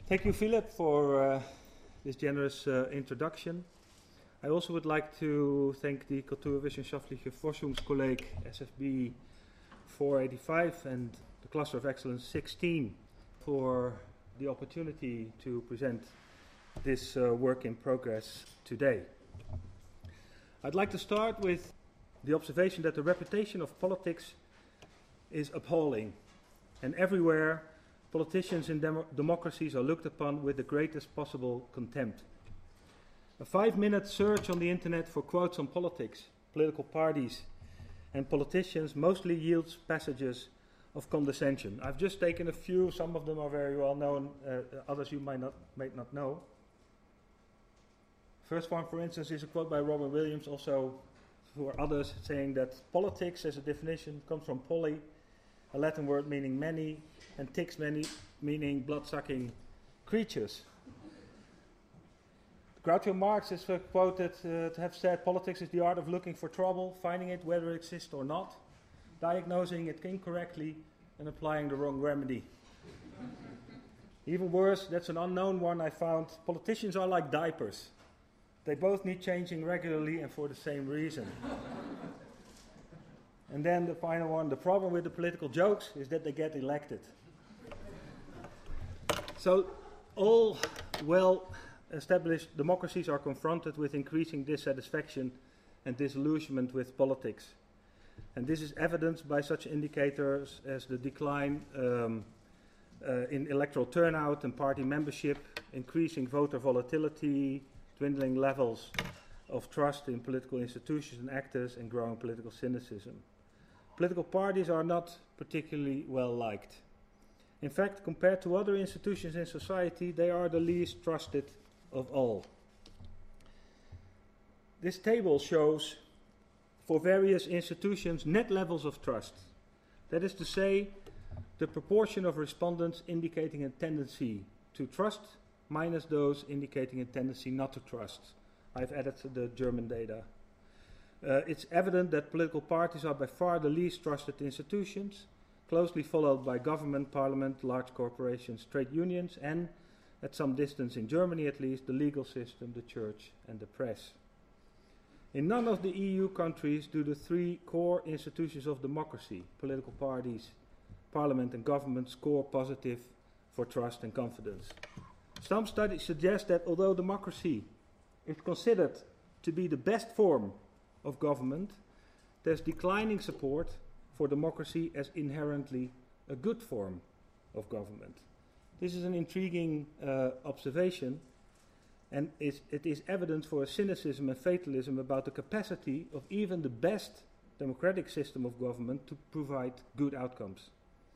Thank you, Philip, for this generous introduction. I also would like to thank the Kulturwissenschaftliche Forschungskolleg SFB 485 and the Cluster of Excellence 16 for the opportunity to present this work in progress today. I'd like to start with the observation that the reputation of politics is appalling, and everywhere politicians in democracies are looked upon with the greatest possible contempt. A 5-minute search on the internet for quotes on politics, political parties, and politicians mostly yields passages of condescension. I've just taken a few, some of them are very well known, others you might not know. First one, for instance, is a quote by Robin Williams, also for others, saying that politics as a definition comes from poly, a Latin word meaning many, and ticks many, meaning blood-sucking creatures. Groucho Marx is quoted to have said, politics is the art of looking for trouble, finding it whether it exists or not, diagnosing it incorrectly, and applying the wrong remedy. Even worse, that's an unknown one I found, politicians are like diapers. They both need changing regularly and for the same reason. And then the final one, the problem with the political jokes is that they get elected. So all well-established democracies are confronted with increasing dissatisfaction and disillusionment with politics. And this is evidenced by such indicators as the decline in electoral turnout and party membership, increasing voter volatility, dwindling levels of trust in political institutions and actors, and growing political cynicism. Political parties are not particularly well liked. In fact, compared to other institutions in society, they are the least trusted of all. This table shows, for various institutions, net levels of trust. That is to say, the proportion of respondents indicating a tendency to trust minus those indicating a tendency not to trust. I've added the German data. It's evident that political parties are by far the least trusted institutions, closely followed by government, parliament, large corporations, trade unions, and, at some distance in Germany at least, the legal system, the church, and the press. In none of the EU countries do the three core institutions of democracy, political parties, parliament, and government, score positive for trust and confidence. Some studies suggest that although democracy is considered to be the best form of government, there's declining support for democracy as inherently a good form of government. This is an intriguing observation, and it is evidence for a cynicism and fatalism about the capacity of even the best democratic system of government to provide good outcomes.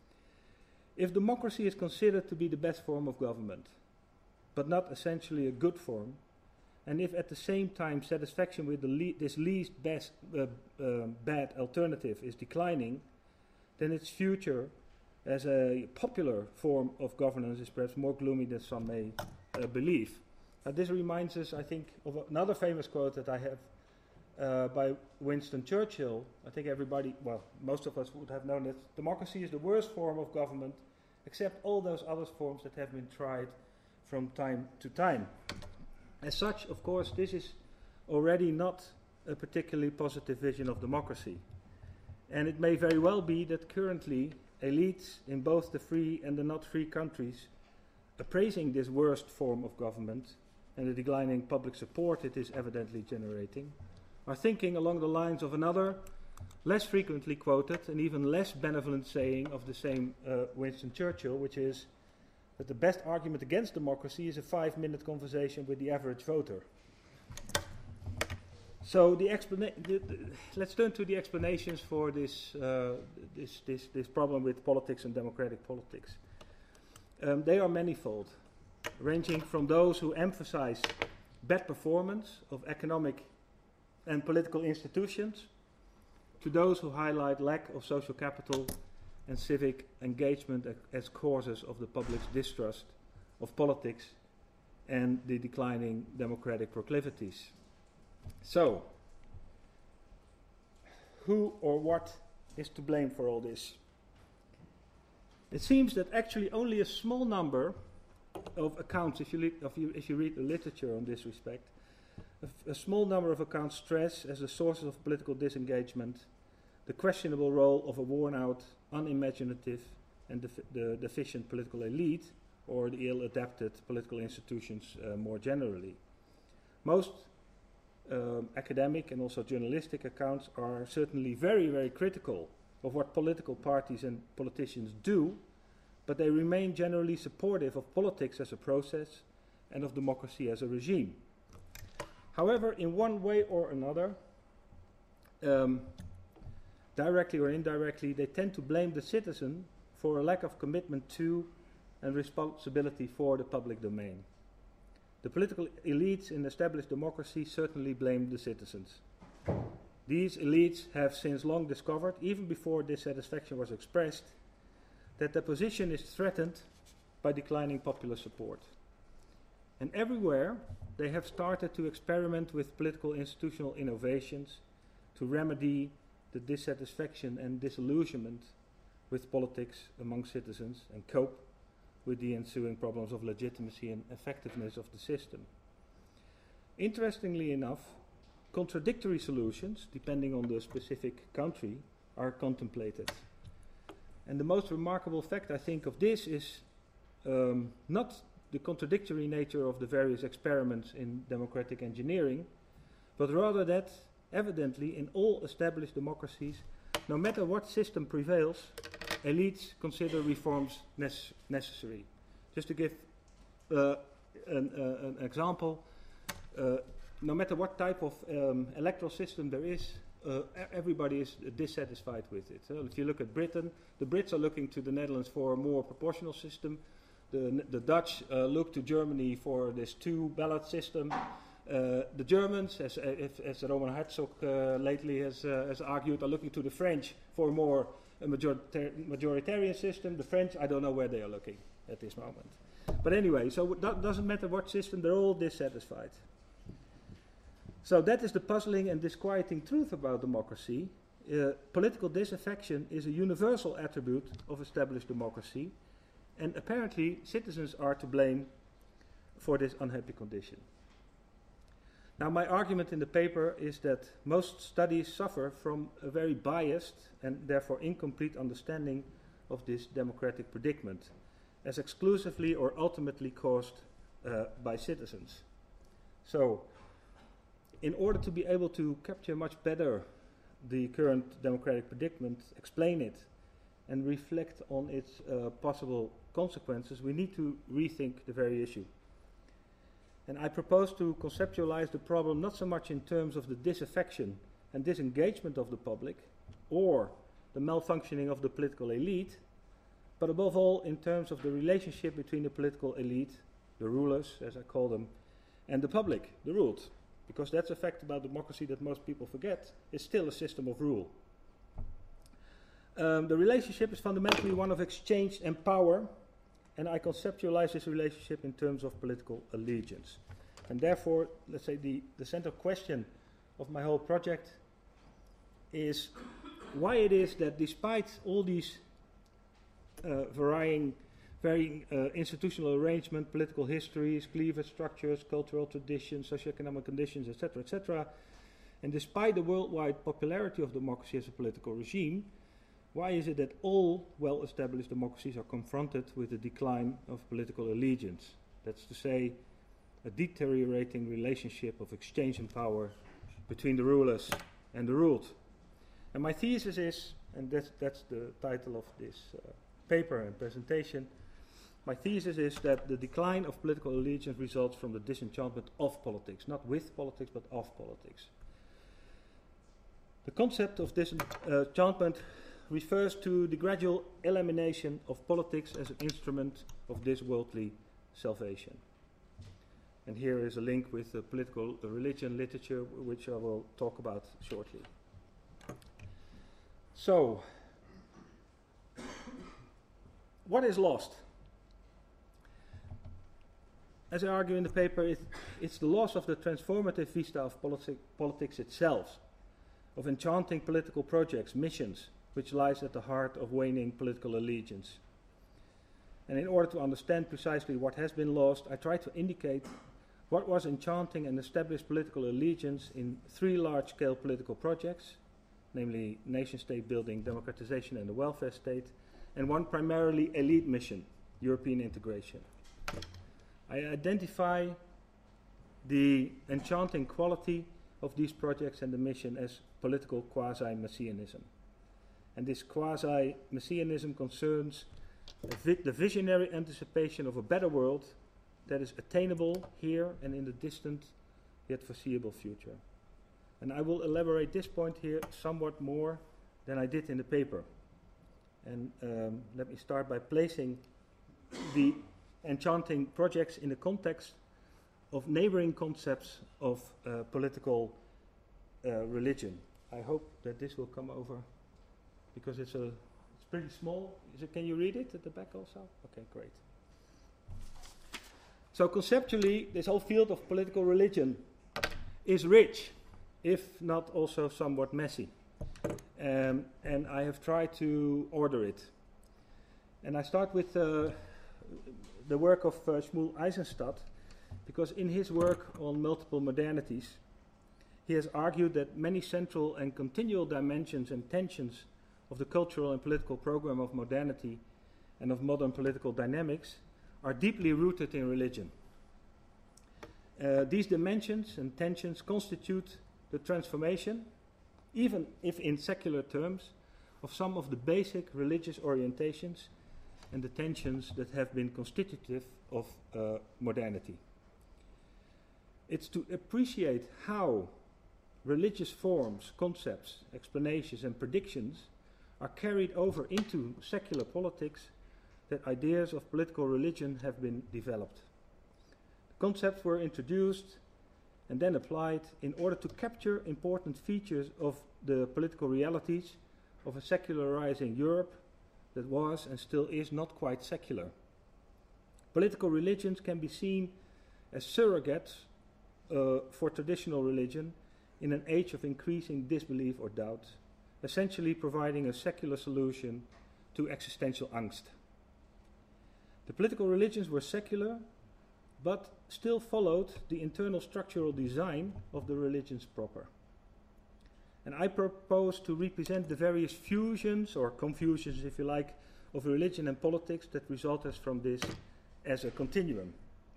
If democracy is considered to be the best form of government, but not essentially a good form, and if at the same time satisfaction with this least best bad alternative is declining, then its future as a popular form of governance is perhaps more gloomy than some may believe. This reminds us, I think, of another famous quote that I have by Winston Churchill. I think everybody, well, most of us would have known that democracy is the worst form of government, except all those other forms that have been tried from time to time. As such, of course, this is already not a particularly positive vision of democracy. And it may very well be that currently elites in both the free and the not free countries, appraising this worst form of government and the declining public support it is evidently generating, are thinking along the lines of another, less frequently quoted and even less benevolent saying of the same Winston Churchill, which is that the best argument against democracy is a 5-minute conversation with the average voter. So let's turn to the explanations for this problem with politics and democratic politics. They are manifold, ranging from those who emphasize bad performance of economic and political institutions to those who highlight lack of social capital and civic engagement as causes of the public's distrust of politics and the declining democratic proclivities. So, who or what is to blame for all this? It seems that actually only a small number of accounts, if you read the literature on this respect, a small number of accounts stress as the sources of political disengagement the questionable role of a worn-out, unimaginative, and deficient political elite, or the ill-adapted political institutions more generally. Most academic and also journalistic accounts are certainly very, very critical of what political parties and politicians do, but they remain generally supportive of politics as a process and of democracy as a regime. However, in one way or another, directly or indirectly, they tend to blame the citizen for a lack of commitment to and responsibility for the public domain. The political elites in established democracy certainly blame the citizens. These elites have since long discovered, even before dissatisfaction was expressed, that their position is threatened by declining popular support. And everywhere they have started to experiment with political institutional innovations to remedy the dissatisfaction and disillusionment with politics among citizens and cope with the ensuing problems of legitimacy and effectiveness of the system. Interestingly enough, contradictory solutions, depending on the specific country, are contemplated. And the most remarkable fact, I think, of this is not the contradictory nature of the various experiments in democratic engineering, but rather that, evidently, in all established democracies, no matter what system prevails, elites consider reforms necessary. Just to give an example, no matter what type of electoral system there is, everybody is dissatisfied with it. If you look at Britain, the Brits are looking to the Netherlands for a more proportional system. The Dutch look to Germany for this two-ballot system. The Germans, as Roman Herzog lately has argued, are looking to the French for a more majoritarian system. The French, I don't know where they are looking at this moment. But anyway, so it doesn't matter what system, they're all dissatisfied. So that is the puzzling and disquieting truth about democracy. Political disaffection is a universal attribute of established democracy, and apparently citizens are to blame for this unhappy condition. Now, my argument in the paper is that most studies suffer from a very biased and therefore incomplete understanding of this democratic predicament, as exclusively or ultimately caused by citizens. So, in order to be able to capture much better the current democratic predicament, explain it, and reflect on its possible consequences, we need to rethink the very issue. And I propose to conceptualize the problem not so much in terms of the disaffection and disengagement of the public, or the malfunctioning of the political elite, but above all in terms of the relationship between the political elite, the rulers, as I call them, and the public, the ruled. Because that's a fact about democracy that most people forget. It's still a system of rule. The relationship is fundamentally one of exchange and power, and I conceptualize this relationship in terms of political allegiance. And therefore, let's say the central question of my whole project is why it is that despite all these varying institutional arrangement, political histories, cleavage structures, cultural traditions, socioeconomic conditions, etc., and despite the worldwide popularity of democracy as a political regime, why is it that all well-established democracies are confronted with the decline of political allegiance? That's to say, a deteriorating relationship of exchange and power between the rulers and the ruled. And my thesis is, and that's the title of this paper and presentation, my thesis is that the decline of political allegiance results from the disenchantment of politics, not with politics, but of politics. The concept of disenchantment refers to the gradual elimination of politics as an instrument of this worldly salvation. And here is a link with the political religion literature, which I will talk about shortly. So, what is lost? As I argue in the paper, it's the loss of the transformative vista of politics itself, of enchanting political projects, missions, which lies at the heart of waning political allegiance. And in order to understand precisely what has been lost, I try to indicate what was enchanting and established political allegiance in 3 large-scale political projects, namely nation-state building, democratization and the welfare state, and 1 primarily elite mission, European integration. I identify the enchanting quality of these projects and the mission as political quasi-messianism. And this quasi-messianism concerns the visionary anticipation of a better world that is attainable here and in the distant yet foreseeable future. And I will elaborate this point here somewhat more than I did in the paper. And let me start by placing the enchanting projects in the context of neighboring concepts of political religion. I hope that this will come over because it's pretty small. Can you read it at the back also? Okay, great. So conceptually, this whole field of political religion is rich, if not also somewhat messy. And I have tried to order it. And I start with the work of Shmuel Eisenstadt, because in his work on multiple modernities, he has argued that many central and continual dimensions and tensions of the cultural and political program of modernity and of modern political dynamics are deeply rooted in religion. These dimensions and tensions constitute the transformation, even if in secular terms, of some of the basic religious orientations and the tensions that have been constitutive of modernity. It's to appreciate how religious forms, concepts, explanations and predictions are carried over into secular politics that ideas of political religion have been developed. The concepts were introduced and then applied in order to capture important features of the political realities of a secularizing Europe that was and still is not quite secular. Political religions can be seen as surrogates for traditional religion in an age of increasing disbelief or doubt, essentially providing a secular solution to existential angst. The political religions were secular, but still followed the internal structural design of the religions proper. And I propose to represent the various fusions, or confusions if you like, of religion and politics that resulted from this as a continuum.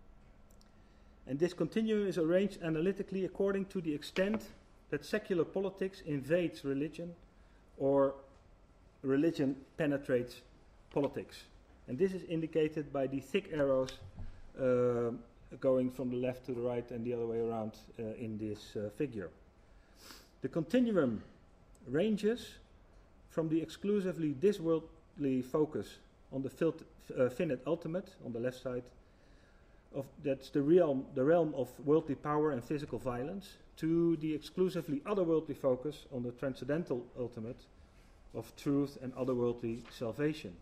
And this continuum is arranged analytically according to the extent that secular politics invades religion or religion penetrates politics. And this is indicated by the thick arrows going from the left to the right and the other way around in this figure. The continuum ranges from the exclusively disworldly focus on the finite ultimate on the left side, that's the realm of worldly power and physical violence, to the exclusively otherworldly focus on the transcendental ultimate of truth and otherworldly salvation.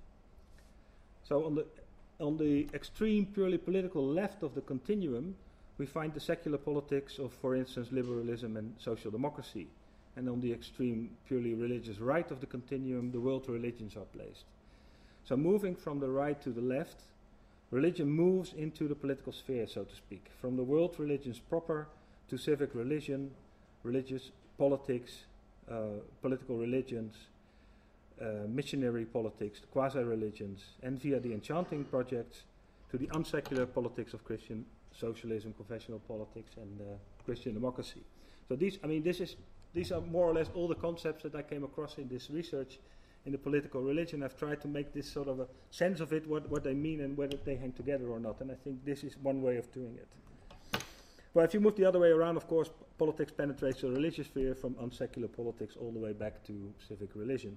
So on the extreme purely political left of the continuum, we find the secular politics of, for instance, liberalism and social democracy. And on the extreme purely religious right of the continuum, the world religions are placed. So moving from the right to the left, religion moves into the political sphere, so to speak, from the world religions proper to civic religion, religious politics, political religions, missionary politics, quasi-religions, and via the enchanting projects to the unsecular politics of Christian socialism, confessional politics, and Christian democracy. So these are more or less all the concepts that I came across in this research in the political religion. I've tried to make this sort of a sense of it, what they mean and whether they hang together or not, and I think this is one way of doing it. Well, if you move the other way around, of course, politics penetrates the religious sphere from unsecular politics all the way back to civic religion.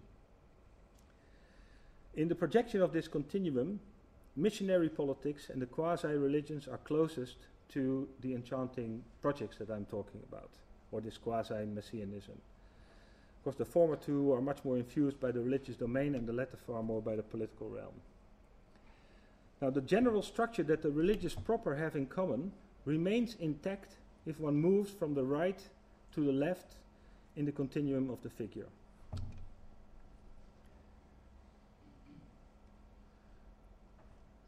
In the projection of this continuum, missionary politics and the quasi-religions are closest to the enchanting projects that I'm talking about, or this quasi-messianism. Of course, the former two are much more infused by the religious domain and the latter far more by the political realm. Now, the general structure that the religious proper have in common remains intact if one moves from the right to the left in the continuum of the figure.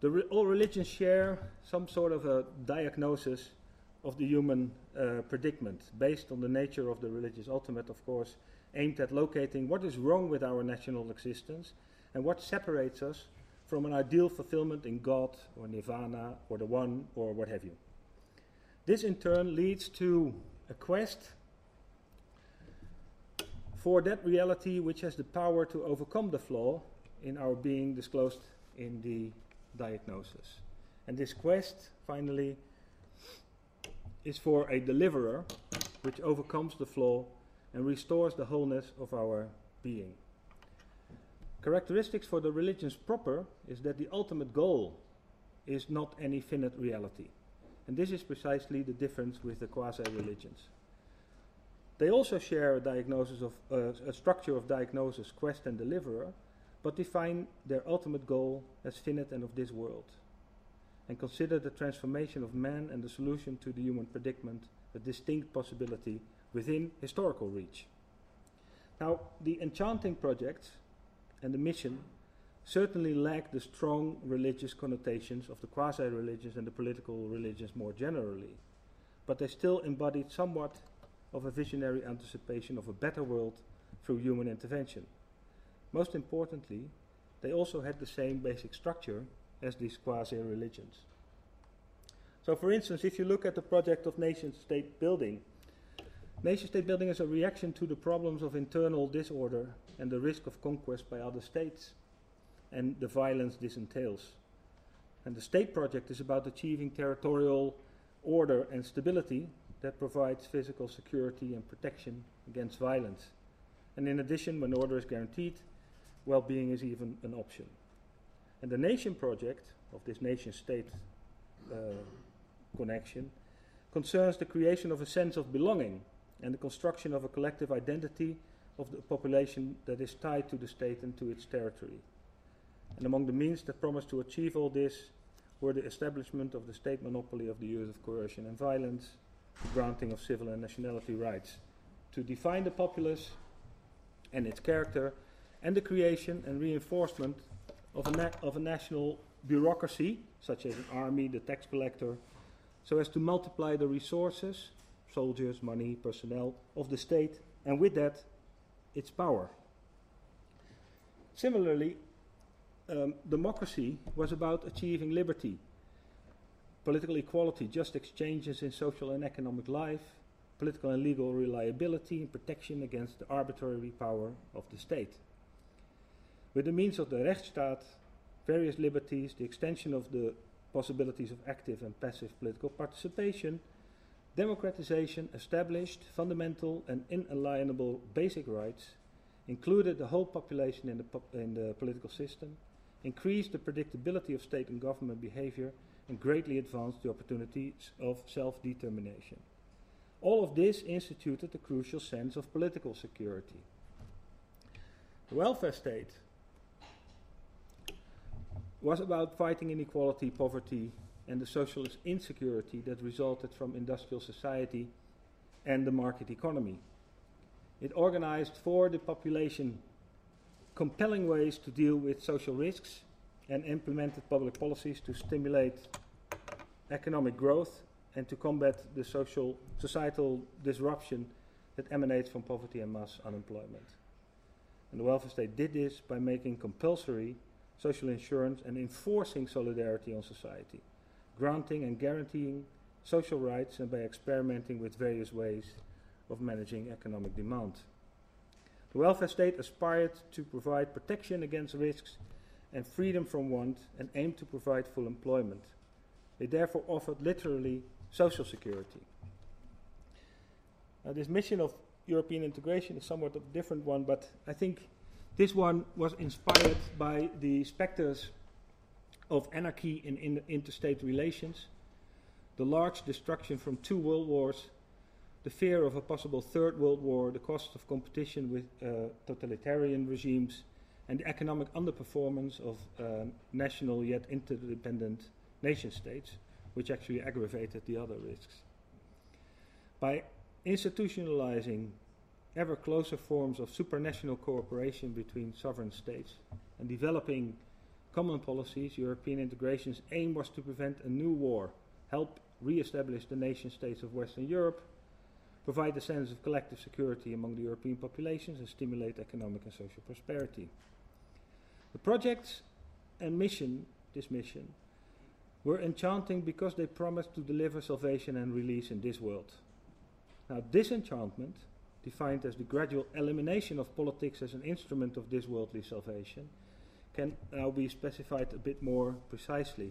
All religions share some sort of a diagnosis of the human predicament, based on the nature of the religious ultimate, of course, aimed at locating what is wrong with our national existence and what separates us from an ideal fulfillment in God or Nirvana or the One or what have you. This in turn leads to a quest for that reality which has the power to overcome the flaw in our being disclosed in the diagnosis. And this quest, finally, is for a deliverer which overcomes the flaw and restores the wholeness of our being. Characteristics for the religions proper is that the ultimate goal is not any finite reality. And this is precisely the difference with the quasi-religions. They also share a diagnosis of a structure of diagnosis, quest and deliverer, but define their ultimate goal as finite and of this world, and consider the transformation of man and the solution to the human predicament a distinct possibility within historical reach. Now, the enchanting projects and the mission certainly lack the strong religious connotations of the quasi-religions and the political religions more generally, but they still embodied somewhat of a visionary anticipation of a better world through human intervention. Most importantly, they also had the same basic structure as these quasi-religions. So, for instance, if you look at the project of nation-state building is a reaction to the problems of internal disorder and the risk of conquest by other states and the violence this entails. And the state project is about achieving territorial order and stability that provides physical security and protection against violence. And in addition, when order is guaranteed, well-being is even an option. And the nation project of this nation-state connection concerns the creation of a sense of belonging and the construction of a collective identity of the population that is tied to the state and to its territory. And among the means that promised to achieve all this were the establishment of the state monopoly of the use of coercion and violence, the granting of civil and nationality rights, to define the populace and its character, and the creation and reinforcement of a national bureaucracy, such as an army, the tax collector, so as to multiply the resources, soldiers, money, personnel, of the state, and with that, its power. Similarly, democracy was about achieving liberty, political equality, just exchanges in social and economic life, political and legal reliability, and protection against the arbitrary power of the state. With the means of the Rechtsstaat, various liberties, the extension of the possibilities of active and passive political participation, democratization established fundamental and inalienable basic rights, included the whole population in the political system, increased the predictability of state and government behavior, and greatly advanced the opportunities of self-determination. All of this instituted a crucial sense of political security. The welfare state was about fighting inequality, poverty, and the social insecurity that resulted from industrial society and the market economy. It organized for the population compelling ways to deal with social risks and implemented public policies to stimulate economic growth and to combat the societal disruption that emanates from poverty and mass unemployment. And the welfare state did this by making compulsory social insurance and enforcing solidarity on society, granting and guaranteeing social rights, and by experimenting with various ways of managing economic demand. The welfare state aspired to provide protection against risks and freedom from want, and aimed to provide full employment. They therefore offered literally social security. Now, this mission of European integration is somewhat of a different one, but I think this one was inspired by the specters of anarchy in interstate relations, the large destruction from 2 world wars, the fear of a possible 3rd world war, the cost of competition with totalitarian regimes, and the economic underperformance of national yet interdependent nation states, which actually aggravated the other risks. By institutionalizing ever closer forms of supranational cooperation between sovereign states and developing common policies, European integration's aim was to prevent a new war, help re-establish the nation-states of Western Europe, provide a sense of collective security among the European populations, and stimulate economic and social prosperity. The projects and this mission, were enchanting because they promised to deliver salvation and release in this world. Now, disenchantment, defined as the gradual elimination of politics as an instrument of this worldly salvation, can now be specified a bit more precisely.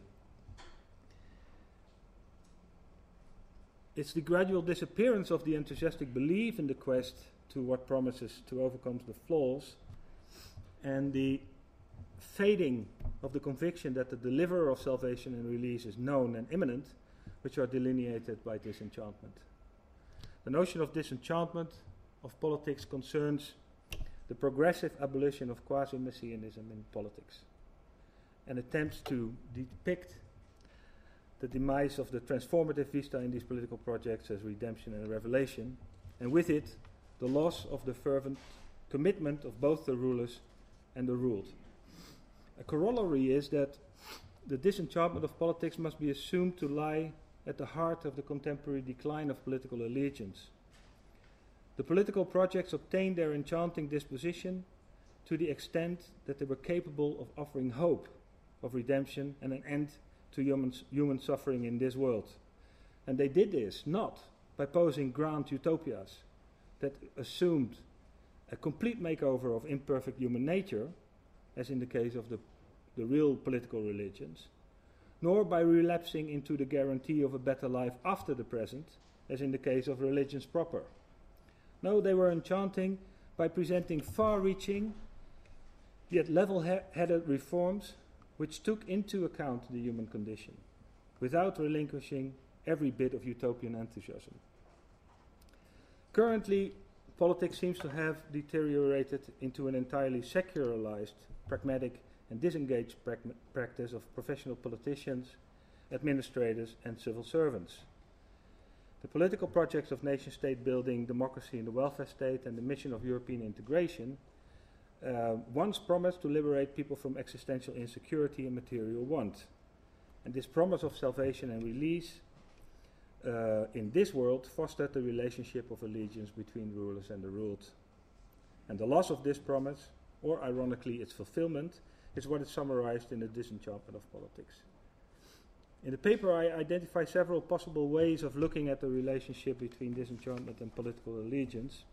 It's the gradual disappearance of the enthusiastic belief in the quest to what promises to overcome the flaws, and the fading of the conviction that the deliverer of salvation and release is known and imminent, which are delineated by disenchantment. The notion of disenchantment of politics concerns the progressive abolition of quasi-messianism in politics, and attempts to depict the demise of the transformative vista in these political projects as redemption and revelation, and with it, the loss of the fervent commitment of both the rulers and the ruled. A corollary is that the disenchantment of politics must be assumed to lie at the heart of the contemporary decline of political allegiance. The political projects obtained their enchanting disposition to the extent that they were capable of offering hope of redemption and an end to human suffering in this world. And they did this not by posing grand utopias that assumed a complete makeover of imperfect human nature, as in the case of the real political religions, nor by relapsing into the guarantee of a better life after the present, as in the case of religions proper. No, they were enchanting by presenting far-reaching, yet level-headed reforms which took into account the human condition, without relinquishing every bit of utopian enthusiasm. Currently, politics seems to have deteriorated into an entirely secularized, pragmatic, and disengaged practice of professional politicians, administrators, and civil servants. The political projects of nation-state building, democracy and the welfare state, and the mission of European integration once promised to liberate people from existential insecurity and material want. And this promise of salvation and release in this world fostered the relationship of allegiance between rulers and the ruled. And the loss of this promise, or ironically its fulfillment, is what is summarized in the disenchantment of politics. In the paper, I identify several possible ways of looking at the relationship between disenchantment and political allegiance.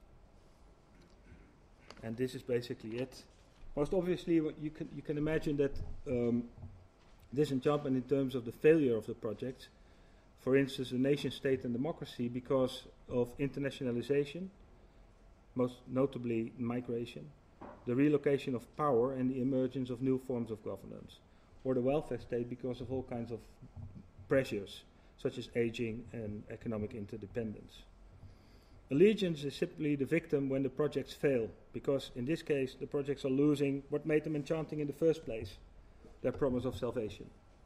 And this is basically it. Most obviously, what you can imagine that disenchantment in terms of the failure of the project, for instance, a nation state and democracy, because of internationalization, most notably migration, the relocation of power and the emergence of new forms of governance, or the welfare state because of all kinds of pressures, such as aging and economic interdependence. Allegiance is simply the victim when the projects fail, because in this case the projects are losing what made them enchanting in the first place, their promise of salvation.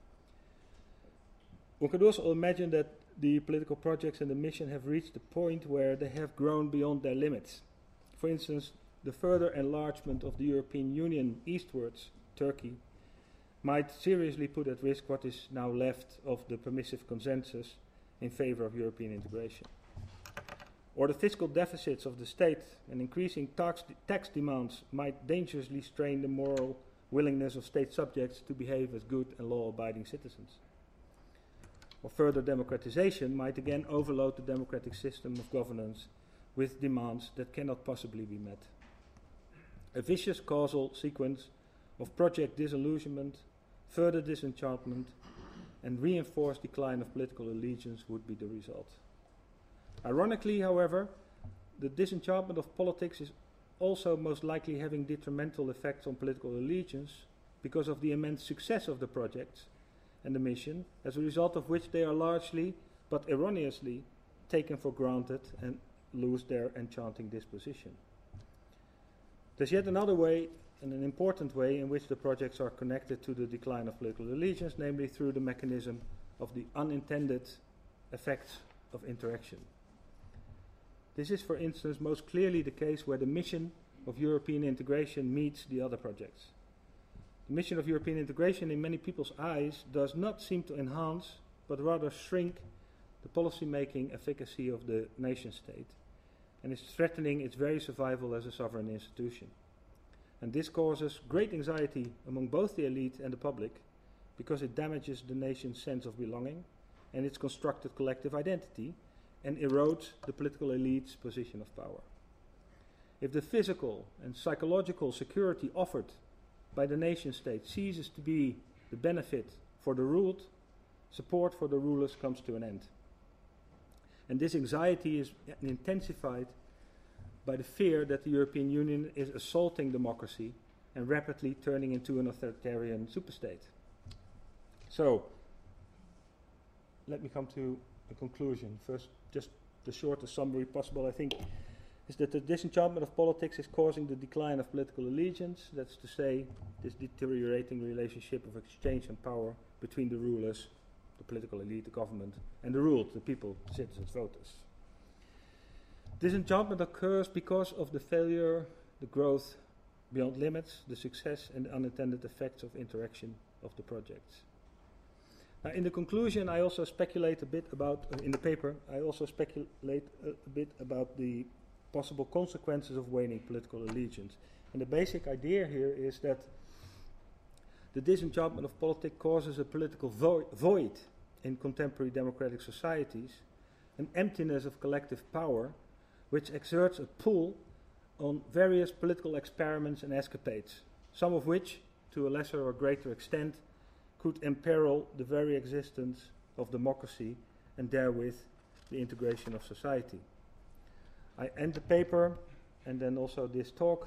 One could also imagine that the political projects and the mission have reached a point where they have grown beyond their limits. For instance, the further enlargement of the European Union eastwards, Turkey, might seriously put at risk what is now left of the permissive consensus in favor of European integration. Or the fiscal deficits of the state and increasing tax demands might dangerously strain the moral willingness of state subjects to behave as good and law-abiding citizens. Or further democratization might again overload the democratic system of governance with demands that cannot possibly be met. A vicious causal sequence of project disillusionment, further disenchantment, and reinforced decline of political allegiance would be the result. Ironically, however, the disenchantment of politics is also most likely having detrimental effects on political allegiance because of the immense success of the projects and the mission, as a result of which they are largely, but erroneously, taken for granted and lose their enchanting disposition. There's yet another way, and an important way, in which the projects are connected to the decline of political allegiance, namely through the mechanism of the unintended effects of interaction. This is, for instance, most clearly the case where the mission of European integration meets the other projects. The mission of European integration in many people's eyes does not seem to enhance, but rather shrink the policy-making efficacy of the nation-state, and is threatening its very survival as a sovereign institution. And this causes great anxiety among both the elite and the public, because it damages the nation's sense of belonging and its constructed collective identity, and erodes the political elite's position of power. If the physical and psychological security offered by the nation-state ceases to be the benefit for the ruled, support for the rulers comes to an end. And this anxiety is intensified by the fear that the European Union is assaulting democracy and rapidly turning into an authoritarian superstate. So, let me come to a conclusion. First, just the shortest summary possible, I think, is that the disenchantment of politics is causing the decline of political allegiance. That's to say, this deteriorating relationship of exchange and power between the rulers, the political elite, the government, and the ruled, the people, citizens, voters. Disenchantment occurs because of the failure, the growth beyond limits, the success and the unintended effects of interaction of the projects. Now, in the conclusion, I also speculate a bit about, in the paper, I also speculate a bit about the possible consequences of waning political allegiance. And the basic idea here is that the disenchantment of politics causes a political void in contemporary democratic societies, an emptiness of collective power, which exerts a pull on various political experiments and escapades, some of which, to a lesser or greater extent, could imperil the very existence of democracy and therewith the integration of society. I end the paper and then also this talk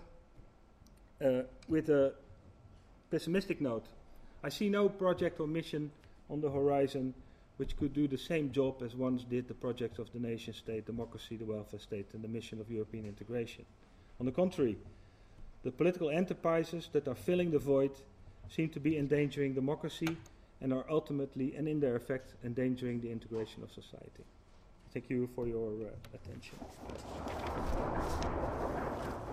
with a pessimistic note. I see no project or mission on the horizon which could do the same job as once did the projects of the nation state, democracy, the welfare state, and the mission of European integration. On the contrary, the political enterprises that are filling the void seem to be endangering democracy and are ultimately, and in their effect, endangering the integration of society. Thank you for your attention.